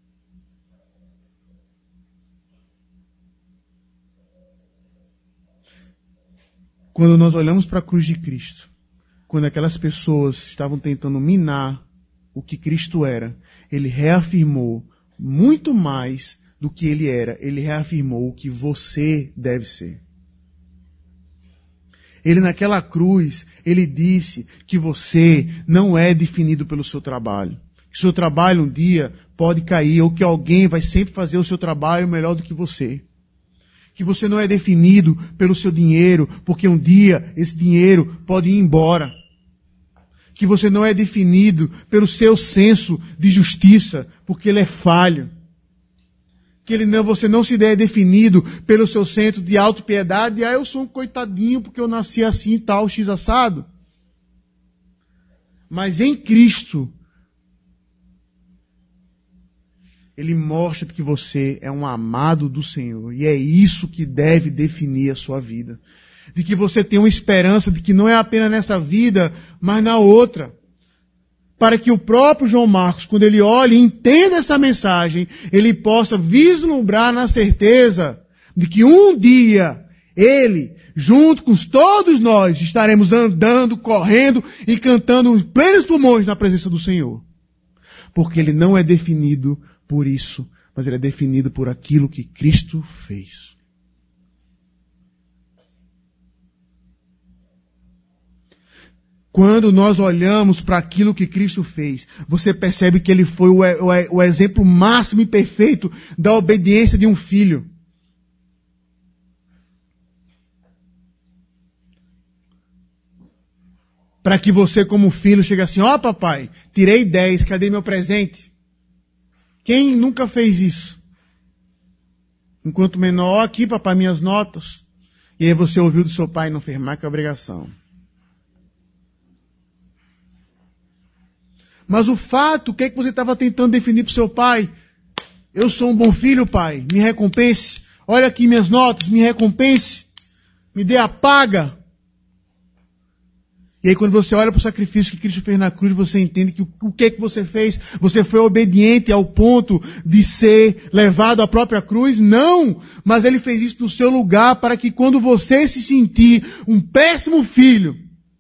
Quando nós olhamos para a cruz de Cristo, quando aquelas pessoas estavam tentando minar o que Cristo era, ele reafirmou muito mais do que ele era. Ele reafirmou o que você deve ser. Ele naquela cruz, ele disse que você não é definido pelo seu trabalho. Que o seu trabalho um dia pode cair, ou que alguém vai sempre fazer o seu trabalho melhor do que você. Que você não é definido pelo seu dinheiro, porque um dia esse dinheiro pode ir embora. Que você não é definido pelo seu senso de justiça, porque ele é falho. Que você não se é definido pelo seu senso de autopiedade, eu sou um coitadinho porque eu nasci assim e tal, x assado. Mas em Cristo, ele mostra que você é um amado do Senhor. E é isso que deve definir a sua vida. De que você tem uma esperança de que não é apenas nessa vida, mas na outra. Para que o próprio João Marcos, quando ele olha e entenda essa mensagem, ele possa vislumbrar na certeza de que um dia ele, junto com todos nós, estaremos andando, correndo e cantando em plenos pulmões na presença do Senhor. Porque ele não é definido por isso, mas ele é definido por aquilo que Cristo fez. Quando nós olhamos para aquilo que Cristo fez, você percebe que ele foi o exemplo máximo e perfeito da obediência de um filho. Para que você como filho chegue assim, papai, tirei 10, cadê meu presente? Quem nunca fez isso? Enquanto menor, aqui papai, minhas notas. E aí você ouviu do seu pai, não fez mais que a obrigação. Mas o fato, o que é que você estava tentando definir para o seu pai? Eu sou um bom filho, pai, me recompense. Olha aqui minhas notas, me recompense. Me dê a paga. E aí quando você olha para o sacrifício que Cristo fez na cruz, você entende que o que é que você fez? Você foi obediente ao ponto de ser levado à própria cruz? Não! Mas ele fez isso no seu lugar para que quando você se sentir um péssimo filho,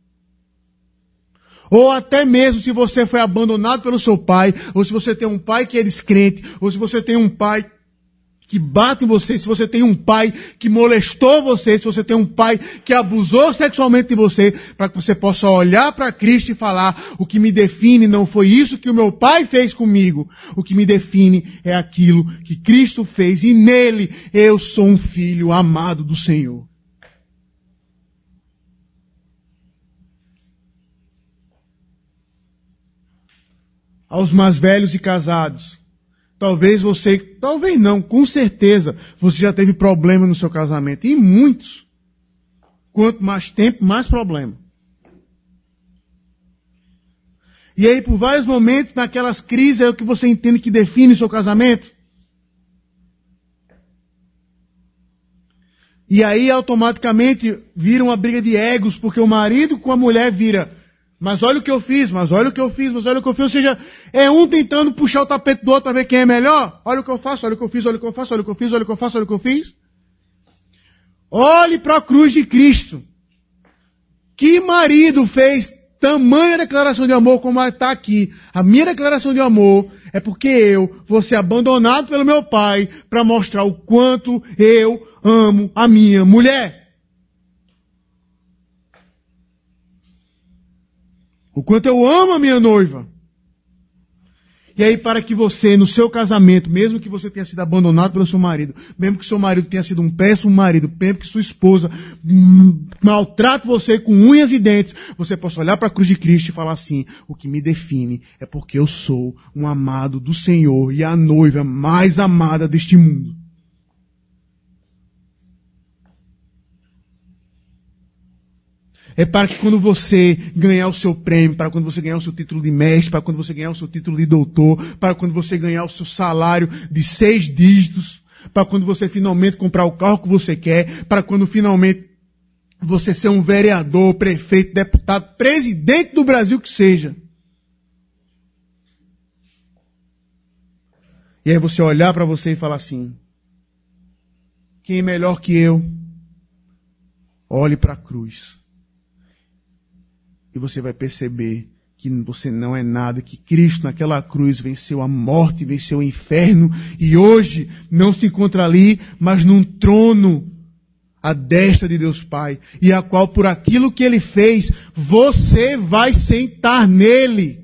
ou até mesmo se você foi abandonado pelo seu pai, ou se você tem um pai que é descrente, ou se você tem um pai que bate em você, se você tem um pai que molestou você, se você tem um pai que abusou sexualmente de você, para que você possa olhar para Cristo e falar, o que me define não foi isso que o meu pai fez comigo, o que me define é aquilo que Cristo fez, e nele eu sou um filho amado do Senhor. Aos mais velhos e casados, talvez não, com certeza, você já teve problema no seu casamento, e muitos. Quanto mais tempo, mais problema. E aí, por vários momentos, naquelas crises, é o que você entende que define o seu casamento. E aí, automaticamente, vira uma briga de egos, porque o marido com a mulher vira, mas olha o que eu fiz, mas olha o que eu fiz, mas olha o que eu fiz. Ou seja, é um tentando puxar o tapete do outro para ver quem é melhor. Olha o que eu faço, olha o que eu fiz, olha o que eu faço, olha o que eu fiz, olha o que eu faço, olha o que eu fiz. Olhe para a cruz de Cristo. Que marido fez tamanha declaração de amor como está aqui? A minha declaração de amor é porque eu vou ser abandonado pelo meu pai para mostrar o quanto eu amo a minha mulher. O quanto eu amo a minha noiva. E aí, para que você, no seu casamento, mesmo que você tenha sido abandonado pelo seu marido, mesmo que seu marido tenha sido um péssimo marido, mesmo que sua esposa maltrate você com unhas e dentes, você possa olhar para a cruz de Cristo e falar assim, o que me define é porque eu sou um amado do Senhor e a noiva mais amada deste mundo. É para que quando você ganhar o seu prêmio, para quando você ganhar o seu título de mestre, para quando você ganhar o seu título de doutor, para quando você ganhar o seu salário de 6 dígitos, para quando você finalmente comprar o carro que você quer, para quando finalmente você ser um vereador, prefeito, deputado, presidente do Brasil que seja. E aí você olhar para você e falar assim, quem é melhor que eu? Olhe para a cruz. E você vai perceber que você não é nada, que Cristo naquela cruz venceu a morte, venceu o inferno, e hoje não se encontra ali, mas num trono à destra de Deus Pai, e a qual por aquilo que Ele fez, você vai sentar nele.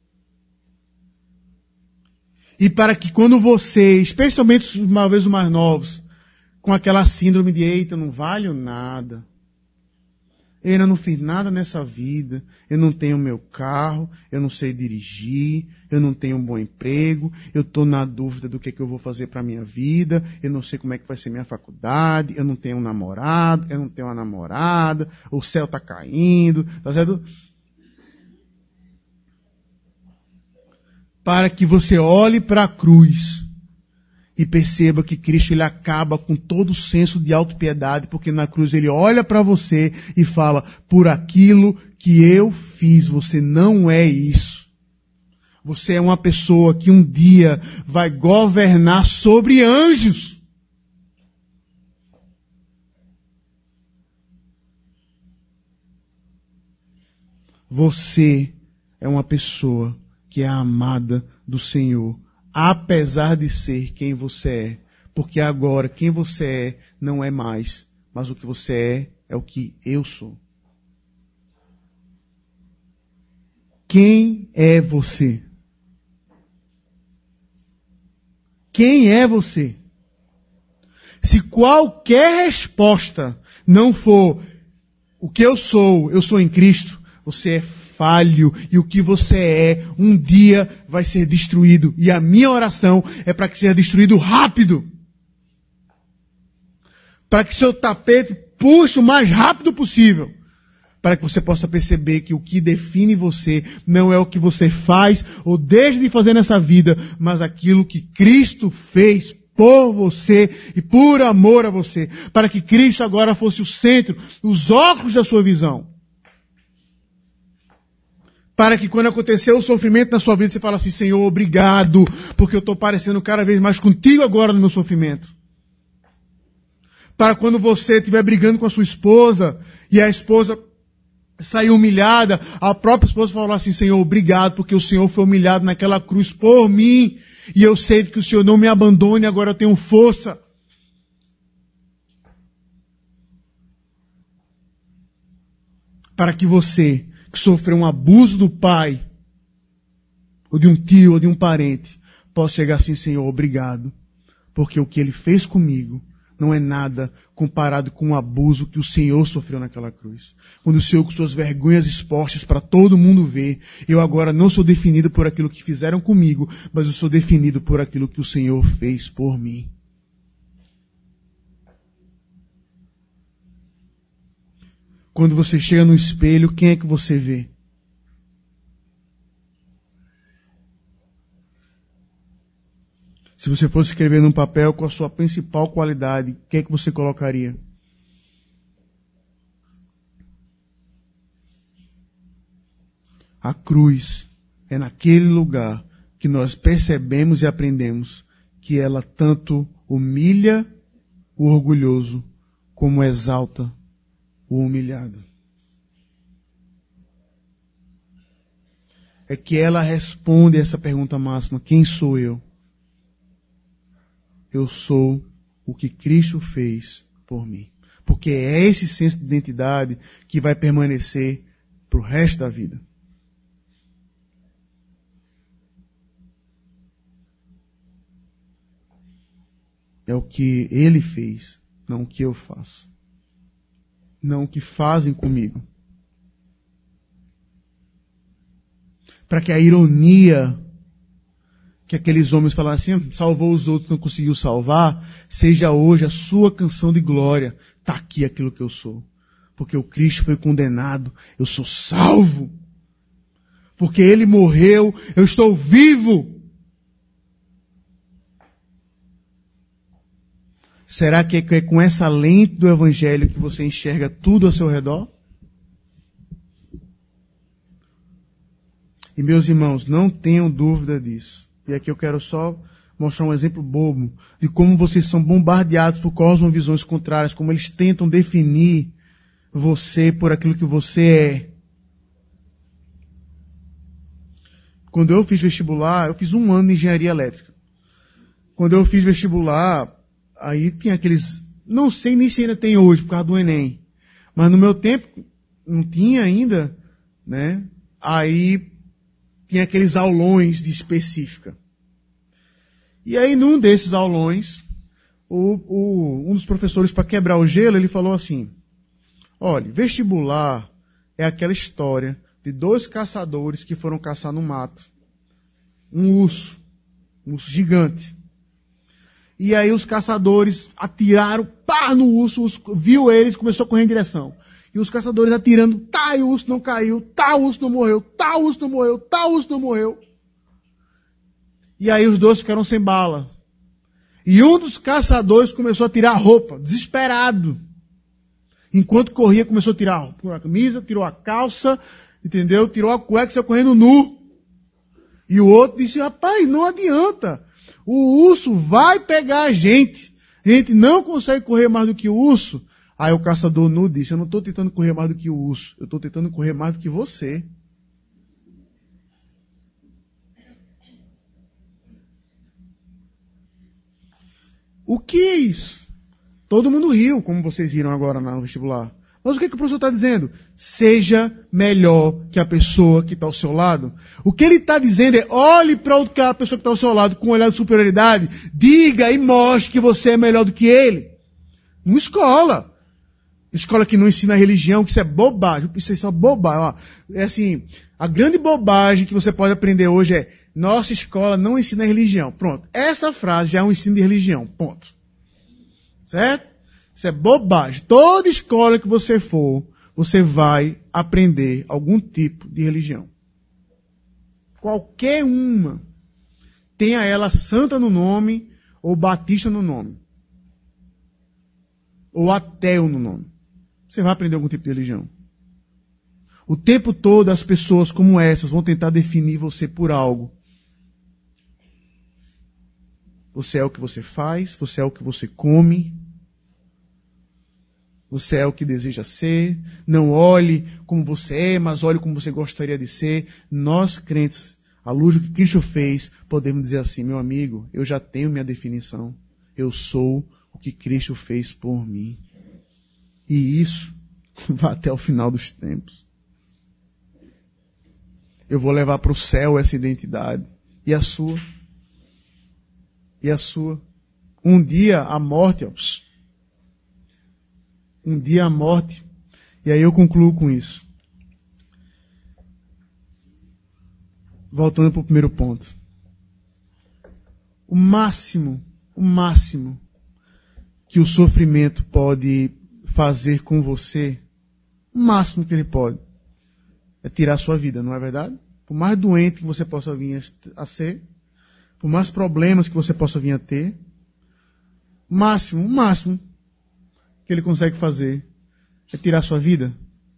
E para que quando você, especialmente uma vez os mais novos, com aquela síndrome de eita, não valho nada. Eu ainda não fiz nada nessa vida, eu não tenho meu carro, eu não sei dirigir, eu não tenho um bom emprego, eu estou na dúvida do que eu vou fazer para a minha vida, eu não sei como é que vai ser minha faculdade, eu não tenho um namorado, eu não tenho uma namorada, o céu está caindo, tá certo? Para que você olhe para a cruz e perceba que Cristo ele acaba com todo o senso de autopiedade, porque na cruz ele olha para você e fala, por aquilo que eu fiz, você não é isso. Você é uma pessoa que um dia vai governar sobre anjos. Você é uma pessoa que é amada do Senhor, apesar de ser quem você é. Porque agora quem você é não é mais, mas o que você é o que eu sou. Quem é você? Quem é você? Se qualquer resposta não for o que eu sou em Cristo, você é falho, e o que você é, um dia vai ser destruído. E a minha oração é para que seja destruído rápido. Para que seu tapete puxe o mais rápido possível. Para que você possa perceber que o que define você não é o que você faz ou deixa de fazer nessa vida, mas aquilo que Cristo fez por você e por amor a você. Para que Cristo agora fosse o centro, os óculos da sua visão. Para que quando acontecer o sofrimento na sua vida, você fale assim, Senhor, obrigado, porque eu estou parecendo cada vez mais contigo agora no meu sofrimento. Para quando você estiver brigando com a sua esposa, e a esposa sair humilhada, a própria esposa falar assim, Senhor, obrigado, porque o Senhor foi humilhado naquela cruz por mim, e eu sei que o Senhor não me abandone, agora eu tenho força. Para que você, que sofreu um abuso do pai, ou de um tio, ou de um parente, possa chegar assim, Senhor, obrigado, porque o que Ele fez comigo não é nada comparado com o abuso que o Senhor sofreu naquela cruz. Quando o Senhor com suas vergonhas expostas para todo mundo ver, eu agora não sou definido por aquilo que fizeram comigo, mas eu sou definido por aquilo que o Senhor fez por mim. Quando você chega no espelho, quem é que você vê? Se você fosse escrever num papel com a sua principal qualidade, o que é que você colocaria? A cruz é naquele lugar que nós percebemos e aprendemos que ela tanto humilha o orgulhoso como exalta o humilhado. É que ela responde essa pergunta máxima, quem sou eu? Eu sou o que Cristo fez por mim. Porque é esse senso de identidade que vai permanecer para o resto da vida. É o que Ele fez, não o que eu faço. Não o que fazem comigo. Para que a ironia que aqueles homens falaram assim, salvou os outros, não conseguiu salvar, seja hoje a sua canção de glória. Está aqui aquilo que eu sou. Porque o Cristo foi condenado, eu sou salvo. Porque Ele morreu, eu estou vivo. Será que é com essa lente do Evangelho que você enxerga tudo ao seu redor? E meus irmãos, não tenham dúvida disso. E aqui eu quero só mostrar um exemplo bobo de como vocês são bombardeados por cosmovisões contrárias, como eles tentam definir você por aquilo que você é. Quando eu fiz vestibular, eu fiz 1 ano de engenharia elétrica. Quando eu fiz vestibular, aí tinha não sei nem se ainda tem hoje, por causa do Enem. Mas no meu tempo, não tinha ainda, né? Aí tinha aqueles aulões de específica. E aí, num desses aulões, um dos professores, para quebrar o gelo, ele falou assim: olha, vestibular é aquela história de 2 caçadores que foram caçar no mato. Um urso gigante. E aí os caçadores atiraram, pá, no urso, o urso viu eles, começou a correr em direção. E os caçadores atirando, tá, e o urso não caiu, tá, o urso não morreu, tá, o urso não morreu, tá, o urso não morreu. E aí os 2 ficaram sem bala. E um dos caçadores começou a tirar a roupa, desesperado. Enquanto corria, começou a tirar a camisa, tirou a calça, entendeu? Tirou a cueca e saiu correndo nu. E o outro disse: rapaz, não adianta. O urso vai pegar a gente. A gente não consegue correr mais do que o urso. Aí o caçador nu disse: eu não estou tentando correr mais do que o urso. Eu estou tentando correr mais do que você. O que é isso? Todo mundo riu, como vocês riram agora no vestibular. Mas o que o professor está dizendo? Seja melhor que a pessoa que está ao seu lado. O que ele está dizendo é: olhe para a pessoa que está ao seu lado com um olhar de superioridade, diga e mostre que você é melhor do que ele. Uma escola. Escola que não ensina religião, que isso é bobagem. Isso é só bobagem. Ó, é assim, a grande bobagem que você pode aprender hoje é: nossa escola não ensina religião. Pronto. Essa frase já é um ensino de religião. Ponto. Certo? Isso é bobagem. Toda escola que você for, você vai aprender algum tipo de religião. Qualquer uma. Tenha ela santa no nome ou batista no nome. Ou ateu no nome. Você vai aprender algum tipo de religião. O tempo todo as pessoas como essas vão tentar definir você por algo. Você é o que você faz, você é o que você come. Você é o que deseja ser. Não olhe como você é, mas olhe como você gostaria de ser. Nós, crentes, à luz do que Cristo fez, podemos dizer assim: meu amigo, eu já tenho minha definição. Eu sou o que Cristo fez por mim. E isso vai até o final dos tempos. Eu vou levar para o céu essa identidade. E a sua? E a sua? Um dia a morte, um dia a morte. E aí eu concluo com isso. Voltando para o primeiro ponto. O máximo que o sofrimento pode fazer com você, o máximo que ele pode, é tirar a sua vida, não é verdade? Por mais doente que você possa vir a ser, por mais problemas que você possa vir a ter, o máximo que ele consegue fazer é tirar a sua vida.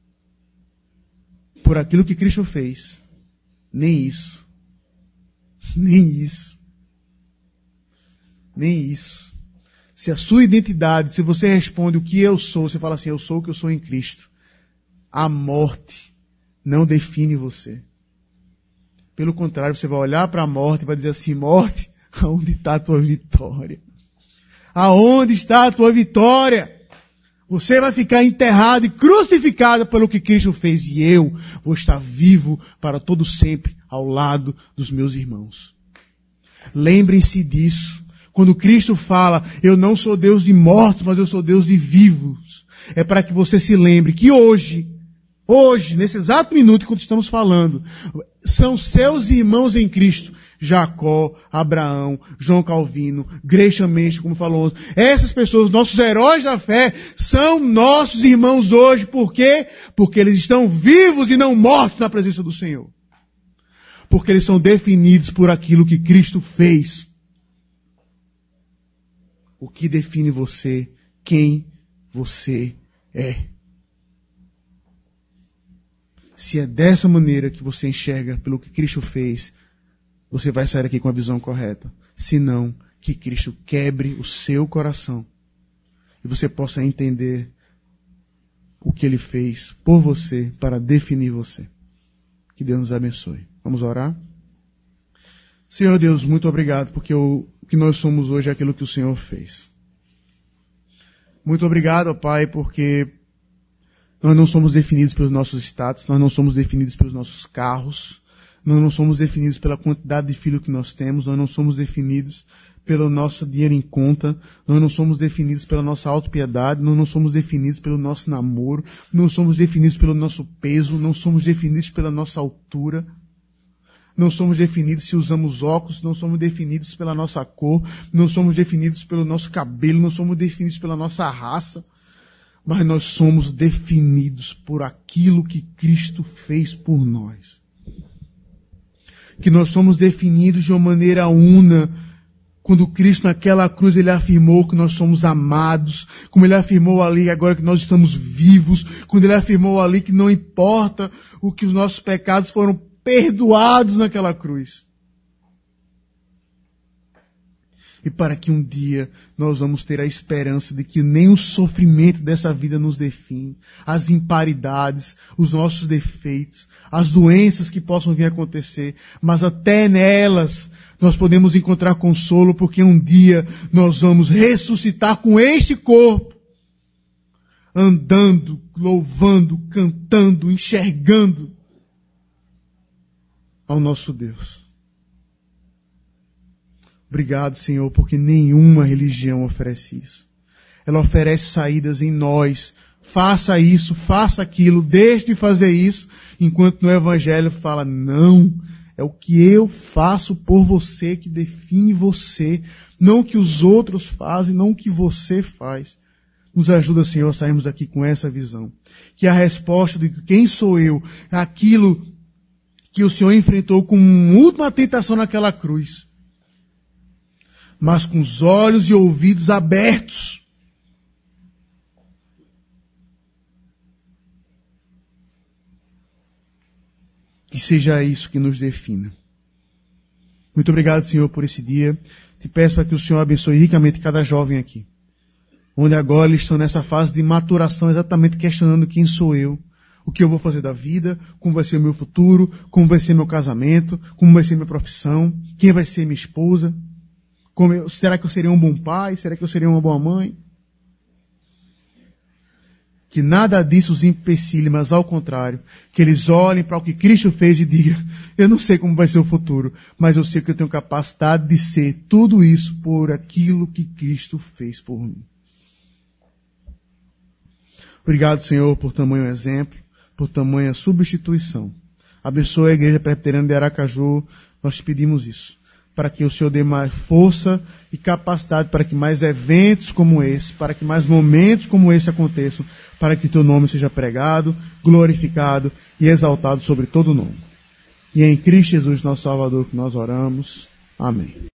Por aquilo que Cristo fez. Nem isso. Se a sua identidade, se você responde o que eu sou, você fala assim: eu sou o que eu sou em Cristo. A morte não define você. Pelo contrário, você vai olhar para a morte e vai dizer assim: morte, aonde está a tua vitória? Aonde está a tua vitória? Você vai ficar enterrado e crucificado pelo que Cristo fez, e eu vou estar vivo para todo sempre ao lado dos meus irmãos. Lembrem-se disso. Quando Cristo fala: eu não sou Deus de mortos, mas eu sou Deus de vivos, é para que você se lembre que hoje, nesse exato minuto que estamos falando, são seus irmãos em Cristo. Jacó, Abraão, João Calvino, Gresham Machen, como falou ontem. Essas pessoas, nossos heróis da fé, são nossos irmãos hoje. Por quê? Porque eles estão vivos e não mortos na presença do Senhor. Porque eles são definidos por aquilo que Cristo fez. O que define você, quem você é. Se é dessa maneira que você enxerga pelo que Cristo fez, você vai sair aqui com a visão correta. Se não, que Cristo quebre o seu coração e você possa entender o que Ele fez por você para definir você. Que Deus nos abençoe. Vamos orar? Senhor Deus, muito obrigado porque o que nós somos hoje é aquilo que o Senhor fez. Muito obrigado, ó Pai, porque nós não somos definidos pelos nossos status, nós não somos definidos pelos nossos carros, nós não somos definidos pela quantidade de filhos que nós temos, nós não somos definidos pelo nosso dinheiro em conta, nós não somos definidos pela nossa autopiedade, nós não somos definidos pelo nosso namoro, não somos definidos pelo nosso peso, não somos definidos pela nossa altura, não somos definidos se usamos óculos, não somos definidos pela nossa cor, não somos definidos pelo nosso cabelo, não somos definidos pela nossa raça, mas nós somos definidos por aquilo que Cristo fez por nós. Que nós somos definidos de uma maneira una, quando Cristo naquela cruz ele afirmou que nós somos amados, como ele afirmou ali agora que nós estamos vivos, quando ele afirmou ali que não importa o que os nossos pecados foram perdoados naquela cruz. E para que um dia nós vamos ter a esperança de que nem o sofrimento dessa vida nos define, as imparidades, os nossos defeitos, as doenças que possam vir a acontecer, mas até nelas nós podemos encontrar consolo, porque um dia nós vamos ressuscitar com este corpo, andando, louvando, cantando, enxergando ao nosso Deus. Obrigado, Senhor, porque nenhuma religião oferece isso. Ela oferece saídas em nós. Faça isso, faça aquilo, deixe de fazer isso, enquanto no Evangelho fala, não, é o que eu faço por você que define você, não o que os outros fazem, não o que você faz. Nos ajuda, Senhor, a sairmos daqui com essa visão. Que a resposta de quem sou eu, aquilo que o Senhor enfrentou como última tentação naquela cruz, mas com os olhos e ouvidos abertos. Que seja isso que nos defina. Muito obrigado, Senhor, por esse dia. Te peço para que o Senhor abençoe ricamente cada jovem aqui, onde agora eles estão nessa fase de maturação, exatamente questionando quem sou eu, o que eu vou fazer da vida, como vai ser o meu futuro, como vai ser meu casamento, como vai ser minha profissão, quem vai ser minha esposa. Será que eu seria um bom pai? Será que eu seria uma boa mãe? Que nada disso os empecilhe, mas ao contrário, que eles olhem para o que Cristo fez e digam, eu não sei como vai ser o futuro, mas eu sei que eu tenho capacidade de ser tudo isso por aquilo que Cristo fez por mim. Obrigado, Senhor, por tamanho exemplo, por tamanha substituição. Abençoe a Igreja Presbiteriana de Aracaju, nós te pedimos isso, para que o Senhor dê mais força e capacidade para que mais eventos como esse, para que mais momentos como esse aconteçam, para que teu nome seja pregado, glorificado e exaltado sobre todo o nome. E é em Cristo Jesus, nosso Salvador, que nós oramos. Amém.